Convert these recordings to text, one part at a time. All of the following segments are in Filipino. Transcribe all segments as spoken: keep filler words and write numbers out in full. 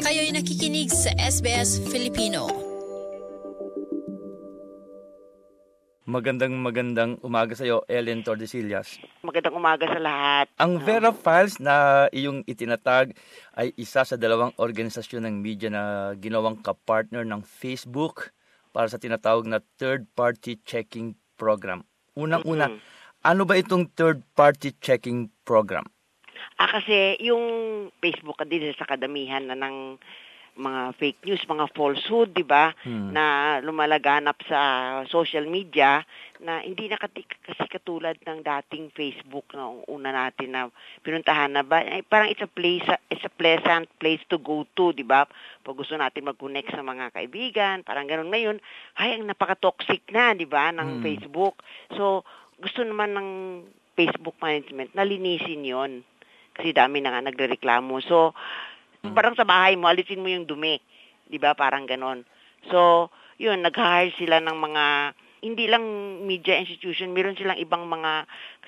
Kayo'y nakikinig sa S B S Filipino. Magandang magandang umaga sa iyo, Ellen Tordesillas. Magandang umaga sa lahat. Ang Vera Files na iyong itinatag ay isa sa dalawang organisasyon ng media na ginawang kapartner ng Facebook para sa tinatawag na third-party checking program. Unang-una, mm-hmm. ano ba itong third-party checking program? Ah, kasi yung Facebook din sa kadamihan na ng mga fake news, mga falsehood, di ba, hmm. na lumalaganap sa social media na hindi na kasi katulad ng dating Facebook na una natin na pinuntahan na ba, ay, parang it's a place, it's a pleasant place to go to, di ba? Pag gusto natin mag-connect sa mga kaibigan, parang ganoon. Ngayon, ay, ang napaka-toxic na, di ba, ng hmm. Facebook. So, gusto naman ng Facebook management na linisin yon kasi dami na nga nagrereklamo. So, hmm. parang sa bahay mo, alisin mo yung dumi. Di ba? Parang ganon. So, yun, nag-hire sila ng mga, hindi lang media institution, meron silang ibang mga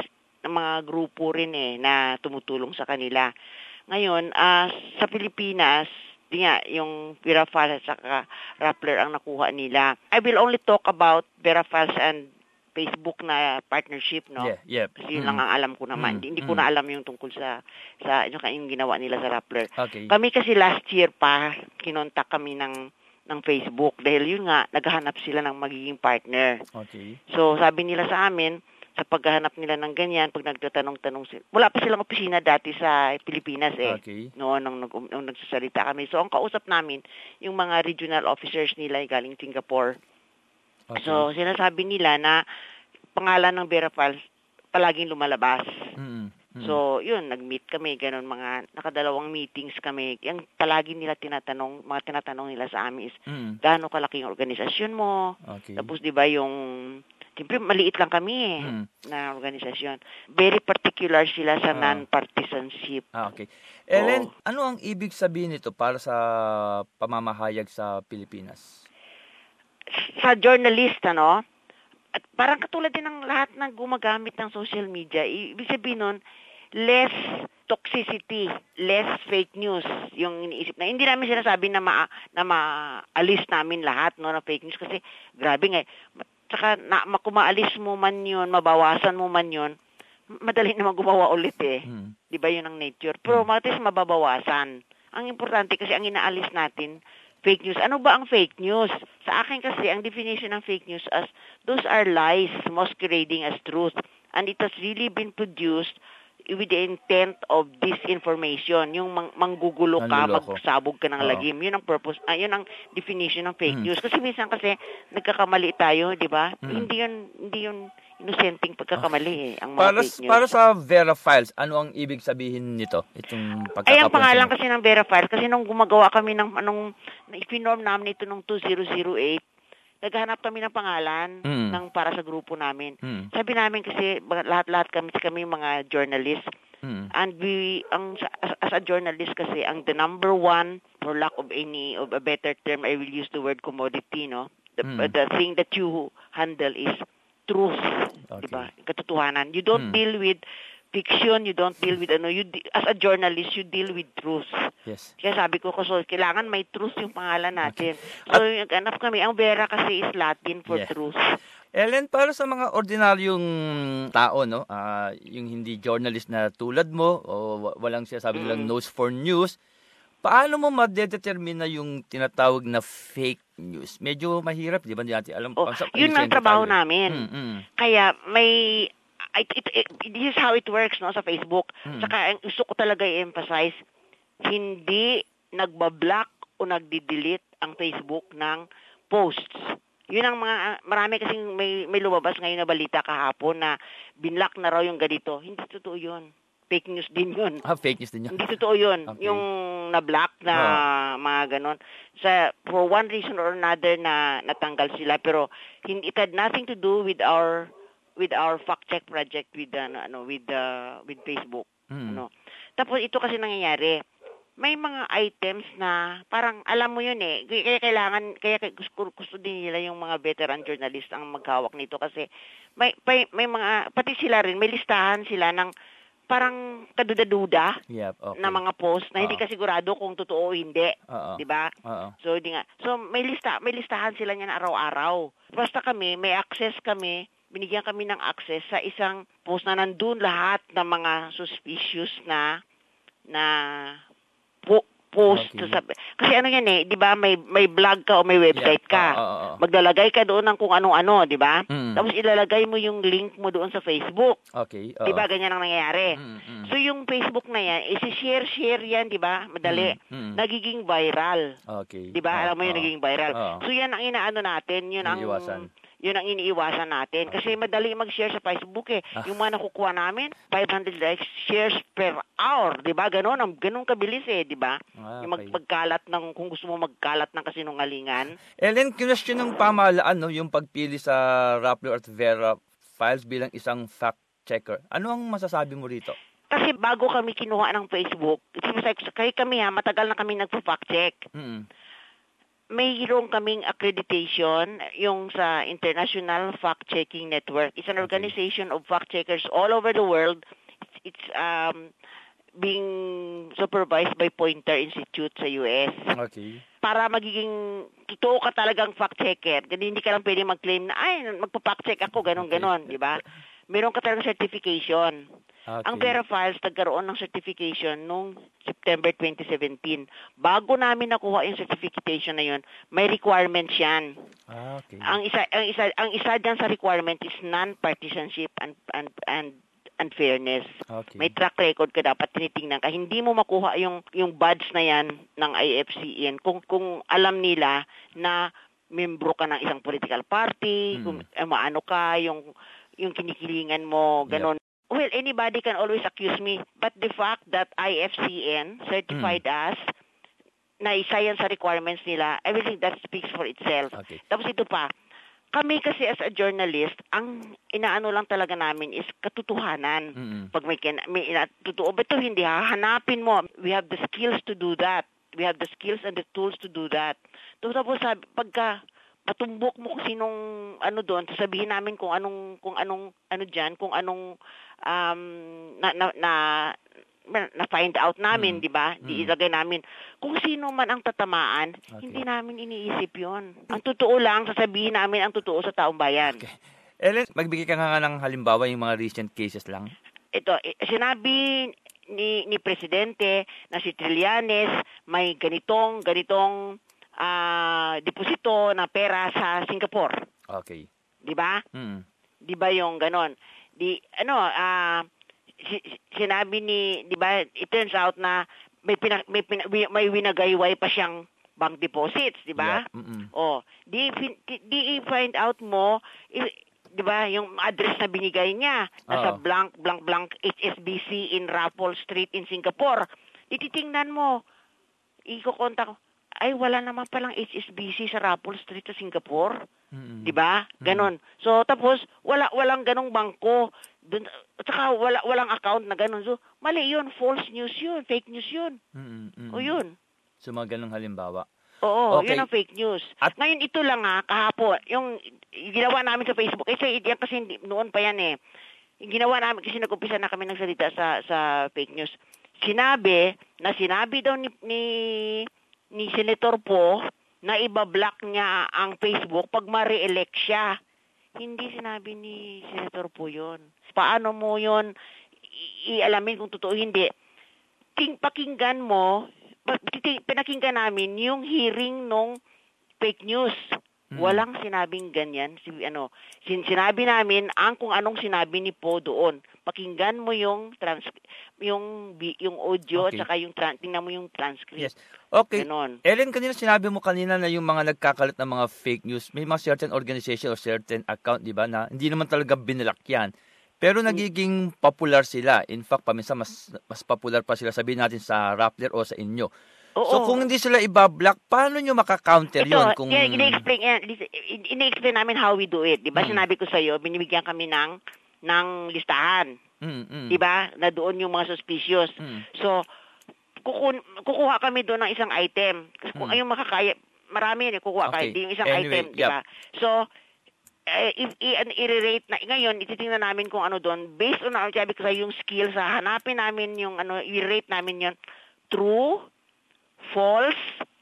mga grupo rin eh, na tumutulong sa kanila. Ngayon, uh, sa Pilipinas, di nga, yung Vera Files at saka Rappler ang nakuha nila. I will only talk about Vera Files and Facebook na partnership, no? Yeah, yeah. Kasi yun mm. lang ang alam ko naman. Mm. Hindi ko mm. na alam yung tungkol sa sa yung, yung ginawa nila sa Rappler. Okay. Kami kasi last year pa, kinontak kami ng ng Facebook dahil yun nga, naghahanap sila ng magiging partner. Okay. So, sabi nila sa amin, sa paghahanap nila ng ganyan, pag nagtatanong-tanong sila, wala pa silang opisina dati sa Pilipinas eh. Okay. Noon, nung, nung, nung nagsasalita kami. So, ang kausap namin, yung mga regional officers nila ay galing Singapore. Okay. So, sinasabi nila na pangalan ng Vera Files palaging lumalabas. Mm-hmm. Mm-hmm. So, yun, nag-meet kami, ganun, mga nakadalawang meetings kami. Yung palagi nila tinatanong, mga tinatanong nila sa amin is, mm-hmm. gaano kalaki yung organisasyon mo? Okay. Tapos, di ba, yung, siyempre, maliit lang kami eh, mm-hmm. na organisasyon. Very particular sila sa uh, non-partisanship. Ah, okay. Ellen, oh. ano ang ibig sabihin nito para sa pamamahayag sa Pilipinas? Sa journalist, ano, at parang katulad din ng lahat ng gumagamit ng social media, ibig sabihin nun, less toxicity, less fake news, yung iniisip na. Hindi namin sinasabi na, ma, na maalis namin lahat, no, na fake news, kasi grabe nga, saka na, kumaalis mo man yun, mabawasan mo man yun, madali naman gumawa ulit eh. Hmm. Di ba yun ang nature? Pero hmm. matis mababawasan. Ang importante kasi ang inaalis natin, fake news. Ano ba ang fake news? Sa akin kasi, ang definition ng fake news as, those are lies masquerading as truth. And it has really been produced with the intent of disinformation. Yung mang- manggugulo ka, Nanluloko. magsabog ka ng lagim. Yun ang purpose, uh, yun ang definition ng fake mm. news. Kasi minsan kasi, nagkakamali tayo, di ba? Mm. Hindi yun, hindi yun inosenteng pagkakamali eh, ang mga para, fake news. Para sa Vera Files, ano ang ibig sabihin nito? Itong pagkakapunsin? Ay, ang pangalan kasi ng Vera Files, kasi nung gumagawa kami ng, anong, ipinorm namin ito nung two thousand eight, naghahanap kami ng pangalan mm. ng para sa grupo namin. Mm. Sabi namin kasi, lahat-lahat kami, kami mga journalists, mm. and we, ang, as, as a journalist kasi, ang the number one, for lack of any, of a better term, I will use the word commodity, no? The, mm. the thing that you handle is truth, okay. Diba? Katotohanan. You don't hmm. deal with fiction, you don't deal with ano, you de- as a journalist, you deal with truth. Yes. Kaya sabi ko, so, kailangan may truth yung pangalan natin. Okay. So, nag-anap kami. Ang Vera kasi is Latin for yeah. truth. Ellen, para sa mga ordinaryong tao, no, uh, yung hindi journalist na tulad mo, o walang sinasabi mm. nilang nose for news, paano mo madedetermine na yung tinatawag na fake news? Medyo mahirap, di ba? Hindi natin alam. Oh, sa, yun ang trabaho tayo. namin. Mm-hmm. Kaya may, it, it, it, this is how it works, no, sa Facebook. Mm-hmm. Saka gusto ko talaga i-emphasize, hindi nagbablock o nagdi-delete ang Facebook ng posts. Yun ang mga, marami kasing may, may lumabas ngayon na balita kahapon na binlock na raw yung ganito. Hindi totoo yun. Fake news din yun. Ah, fake news din yun. Hindi totoo yun. Okay. Yung na-block na oh. mga ganon. Sa, for one reason or another na natanggal sila. Pero hindi, it had nothing to do with our with our fact check project with uh, ano with uh, with Facebook. Mm. Ano. Tapos ito kasi nangyayari. May mga items na parang alam mo yun eh. Kaya kailangan, kaya gusto, gusto din nila yung mga veteran journalist ang maghawak nito kasi may, may, may mga, pati sila rin, may listahan sila ng parang kaduda-duda Yep, okay. na mga post na hindi Oo. ka sigurado kung totoo o hindi. Oo. 'Di ba? Oo. So hindi nga. So may lista, may listahan sila niyan araw-araw. Basta kami, may access kami, binigyan kami ng access sa isang post na nandun lahat ng mga suspicious na na po, post Okay. sa, kasi ano yan eh, 'di ba, may may blog ka o may website Yeah. ka. Oo, oo, oo. Maglalagay ka doon ng kung ano-ano, 'di ba? Mm. Tapos ilalagay mo yung link mo doon sa Facebook. Okay. Oo. 'Di ba ganyan ang nangyayari? Mm, mm. So yung Facebook na yan, isi-share share yan, 'di ba? Madali. Mm, mm. Nagiging viral. Okay. 'Di ba? Oo, Alam mo yung oo. nagiging viral. Oo. So yan ang inaano natin, yun ang Iniiwasan. yun ang iniiwasan natin. Kasi madali mag-share sa Facebook eh. Ah. Yung mga nakukuha namin, five hundred likes, shares per hour. 'Di ba? Ganon, ang ganon kabilis eh, 'di ba? Ah, Yung mag- okay. magkalat ng, kung gusto mo magkalat ng kasinungalingan. Ellen, question ng pamahalaan, no, yung pagpili sa Rappler at Vera files bilang isang fact-checker. Ano ang masasabi mo rito? Kasi bago kami kinuha ng Facebook, kaya kami ha, matagal na kami nagpo-fact check. Mm. Mayroon kaming accreditation yung sa International Fact-Checking Network. It's an Okay. organization of fact-checkers all over the world. It's, it's um, being supervised by Poynter Institute sa U S. Okay. Para magiging totoo ka talagang fact-checker. Hindi ka lang pwede mag-claim na, ay, magpa-fact-check ako, ganon-ganon, di ba? Meron ka talagang certification. Okay. Ang Vera Files nagkaroon ng certification noong September twenty seventeen. Bago namin nakuha yung certification na yun, may requirements yan. Ah, okay. Ang isa ang isa ang isa diyan sa requirement is non-partisanship and and and and fairness. Okay. May track record ka dapat tinitingnan ka. Hindi mo makuha yung yung badge na yan ng I F C N kung kung alam nila na membro ka ng isang political party, Mm. kung eh, maano ka, yung yung kinikilingan mo, ganon. Well, anybody can always accuse me, but the fact that I F C N certified us na isa yan sa requirements nila, everything that speaks for itself. Okay. Tapos ito pa, kami kasi as a journalist, ang inaano lang talaga namin is katotohanan. Mm-mm. Pag may, kin- may ina- totoo ba ito, hindi ha, hanapin mo. We have the skills to do that. We have the skills and the tools to do that. Tapos sabi, pagka patumbok mo kung sinong ano doon, sasabihin namin kung anong kung anong ano diyan, kung anong um na na, na na find out namin, Mm. 'di ba? Di Mm. ilagay namin kung sino man ang tatamaan, Okay. hindi namin iniisip 'yon. Ang totoo lang, sasabihin namin ang totoo sa taong bayan. Okay. Ellen, magbigay ka nga ng halimbawa yung mga recent cases lang. Ito, eh, sinabi ni ni presidente na si Trillanes may ganitong ganitong ah deposito na pera sa Singapore, Okay. 'di ba? Mm. 'Di ba yung ganon? Di ano ah si- si- sinabi ni 'di ba, it turns out na may pina, may, pina, may winagayway pa siyang bank deposits, 'di ba? Yeah. Mm-mm. Oh, di fin- di, di find out mo i- 'di ba yung address na binigay niya nasa Oo. blank blank blank H S B C in Raffles Street in Singapore. Titingnan mo, iko-contact, ay wala naman palang H S B C sa Raffles Street sa Singapore. Mm-mm. 'Di ba? Ganon. So tapos wala walang ganong bangko. Dun, at saka wala walang account na ganon. So mali 'yun, false news 'yun, fake news 'yun. Mm-mm. Mm-mm. O 'yun. So mga ganong halimbawa. Oo, Okay. yun ang fake news. At- Ngayon ito lang ha, kahapon, yung ginawa namin sa Facebook, kasi yan kasi hindi- noon pa yan eh. Yung ginawa namin, kasi nag-umpisa na kami ng salita sa sa fake news. Sinabi, na sinabi daw ni, ni, ni Senator Po na iba-block niya ang Facebook pag ma-re-elect siya. Hindi sinabi ni Senator Po yun. Paano mo yun i- ialamin kung totoo hindi? King, pakinggan mo, pa- titi- pinakinggan namin yung hearing nung fake news. Hmm. Walang sinabing ganyan. Si, ano, sin, sinabi namin ang kung anong sinabi ni Po doon. Pakinggan mo yung trans yung bi- yung audio Okay. at saka yung tran- tingnan mo yung transcript. Yes. Okay. Ganon. Ellen, kanina sinabi mo kanina na yung mga nagkakalat ng mga fake news, may mga certain organization or certain account, di ba, na hindi naman talaga binalak yan. Pero nagiging popular sila. In fact, paminsan mas mas popular pa sila, sabihin natin sa Rappler o sa inyo. Oo. So kung hindi sila ibablock, paano nyo maka-counter Ito, yun? Kung... yan, ini-explain, yan, ini-explain namin how we do it. Di ba? Hmm. Sinabi ko sa iyo, binibigyan kami ng ng listahan. Mm, mm. Di ba? Na doon yung mga suspicious. Mm. So, kuku- kukuha kami doon ng isang item. Kasi kung Mm. yung makakaya, marami yan, eh, kukuha Okay. kayo. Di yung isang Anyway, item, di ba? So, eh, if i- an- i-rate na ngayon ititingnan namin kung ano doon based on our sabi ko sa yung skills, ha, hanapin namin yung ano, i-rate namin yon true, false,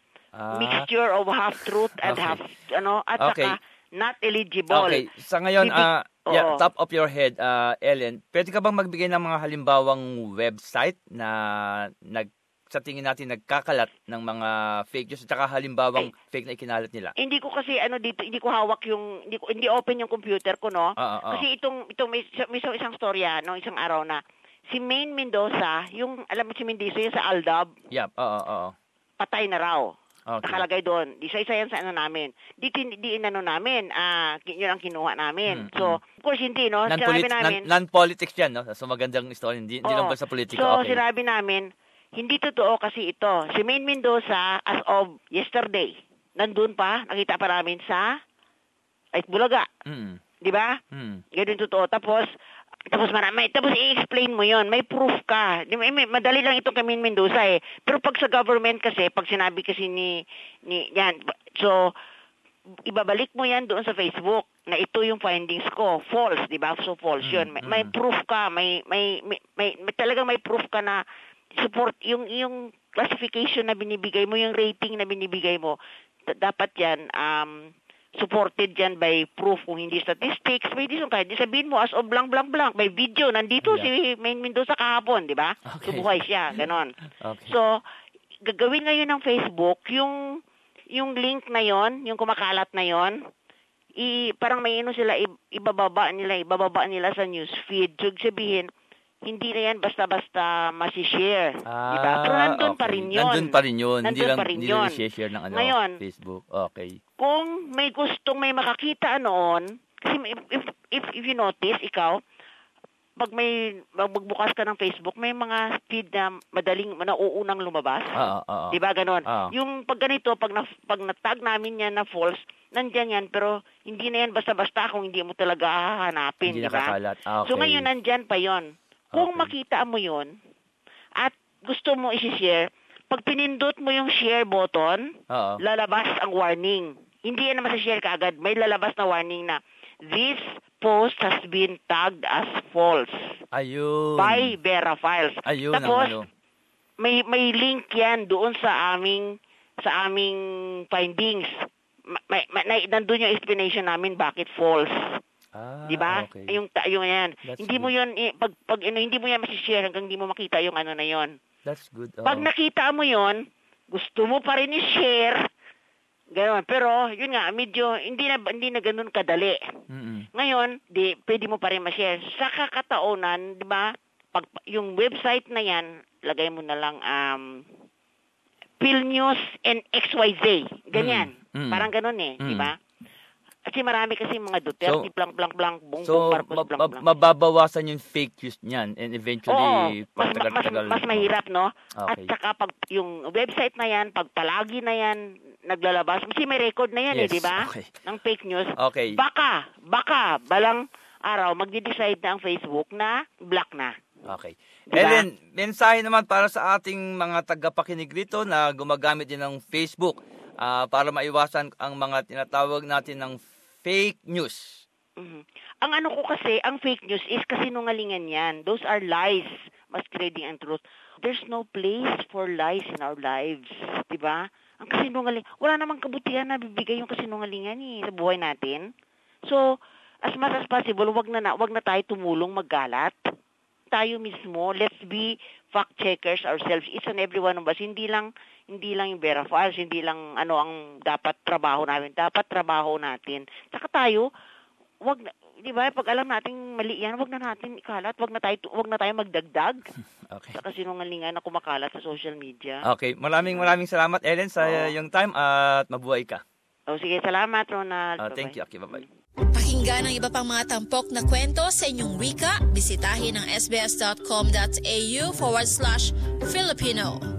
Ah, mixture of half truth and Okay. half ano at Okay. saka not eligible. Okay, sa ngayon, Bibi- ah, yeah, Oo. top of your head, ah, Ellen, pwede ka bang magbigay ng mga halimbawang website na nag sa tingin natin nagkakalat ng mga fake news at saka halimbawang fake na ikinalat nila? Hindi ko kasi ano dito, hindi ko hawak yung hindi ko hindi open yung computer ko, no. Oo, oo. Kasi itong itong may, may isang, isang storya no, isang araw na si Maine Mendoza, yung alam mo si Mendoza yung sa Aldab, Yep, oo, oo. patay na raw. Okay. Nakalagay doon. Di isa-isa yan sa ano namin. Di, di, di inano namin. Ah, yun ang kinuha namin. Mm, So, of course, hindi, no? Sinabi Non-polit- namin. non- non-politics yan, no? So magandang story, hindi, hindi Oo. lang ba sa politika? So, Okay. sinabi namin, hindi totoo kasi ito. Si Maine Mendoza, as of yesterday, nandun pa, nakita pa namin sa ay Bulaga. Mm, Di ba? mm. Ganun totoo. Tapos, tapos marami, tapos i-explain mo yon, may proof ka. Di ba, may, madali lang itong kay Maine Mendoza eh. Pero pag sa government kasi, pag sinabi kasi ni, ni yan, so, ibabalik mo yan doon sa Facebook na ito yung findings ko. False, di ba? So, false yun. May, may Mm, mm. proof ka, may, may, may, may, may talagang may proof ka na support, yung, yung classification na binibigay mo, yung rating na binibigay mo, d- dapat yan, um, supported yan by proof, kung hindi statistics, pwede yung kahit sabihin mo as of blank blank blank, by video, nandito Yeah. si Maine Mendoza kahapon, di ba? Okay. Subuhay siya, ganon. Okay. So, gagawin ngayon ng Facebook, yung yung link na yon, yung kumakalat na yon, i, parang may ino sila, i- ibababa nila, ibababa nila sa newsfeed. So, sabihin, hindi na yan basta-basta masishare. Ah, di ba? Pero nandun pa okay. rin yun. Nandun pa rin yun. Hindi Nandun lang, pa rin hindi yun. lang i-share ng ano, Ngayon, Facebook. Okay. kung may gustong may makakita noon, kasi if, if, if, if you notice, ikaw, pag may magbukas ka ng Facebook, may mga feed na madaling, nauunang lumabas. Oo, oo. Di ba ganon? Oo. Yung pag ganito, pag, na, pag natag namin yan na false, nandyan yan, pero hindi na yan basta-basta kung hindi mo talaga hahanapin, Hindi di ba? nakakalat. Ah, okay. So ngayon, nandyan pa yon. Kung Okay. makita mo yon at gusto mo isi-share, pag pinindot mo yung share button, Oo. lalabas ang warning. Hindi yan na masashare ka agad. May lalabas na warning na this post has been tagged as false Ayun. by Vera Files. Ayun ang Tapos, ano. may may link yan doon sa aming sa aming findings. Ma- May, may, may, nandun yung explanation namin bakit false. Ah, Di ba? okay. Yung ta- yung yan. That's hindi mo good. yun eh, pag pag ano, hindi mo yan masishare hanggang hindi mo makita yung ano na yon. That's good. Oo. Pag nakita mo yon, gusto mo pa rin i-share. Ganoon. Pero yun nga, medyo hindi na hindi na ganoon kadali. Mm-mm. Ngayon, di pwede mo pa rin ma-share. Sa kakataonan, 'di ba? Pag yung website na 'yan, lagay mo na lang um PhilNews and X Y Z. Ganyan. Mm, mm. Parang ganoon eh, 'di Mm. ba? Kasi marami kasi mga Duterte, So- blank blank blank, Bongbong So, Marcos, ma- blank ma- blank. mababawasan yung fake news niyan and Oo, eventually, mas, pag mas, tagal-tagal. mas mahirap, no? At Okay. saka pag yung website na yan, pag palagi na yan naglalabas, kasi may record na yan eh, Yes, di ba? okay. Ng fake news. Okay. Baka, baka, balang araw, magde-decide na ang Facebook na black na. Okay. Diba? Ellen, mensahe naman para sa ating mga tagapakinig rito na gumagamit din ng Facebook ah, para maiwasan ang mga tinatawag natin ng fake news. Mhm. Ang ano ko kasi, ang fake news is kasinungalingan yan. Those are lies masquerading and truth. There's no place for lies in our lives. Diba? Ang kasinungaling, wala namang kabutihan na bibigay yung kasinungalingan eh, sa buhay natin. So, as much as possible, wag na, na, wag na tayo tumulong maggalat. Tayo mismo, let's be fact checkers ourselves. Each and every one of us, hindi lang hindi lang yung Vera Files, hindi lang ano ang dapat trabaho namin, dapat trabaho natin. Saka tayo, wag na, di ba, pag alam nating mali yan, wag na natin ikalat, wag na tayo wag na tayo magdagdag Okay. sa kasinungalingan na kumakalat sa social media. Okay, maraming maraming salamat Ellen sa Oo. yung time at mabuhay ka. O sige, salamat Ronald. Ah, thank Bye-bye. you. Okay, bye-bye. Pakinggan ang iba pang mga tampok na kwento sa inyong wika. Bisitahin ang sbs.com.au forward slash Filipino.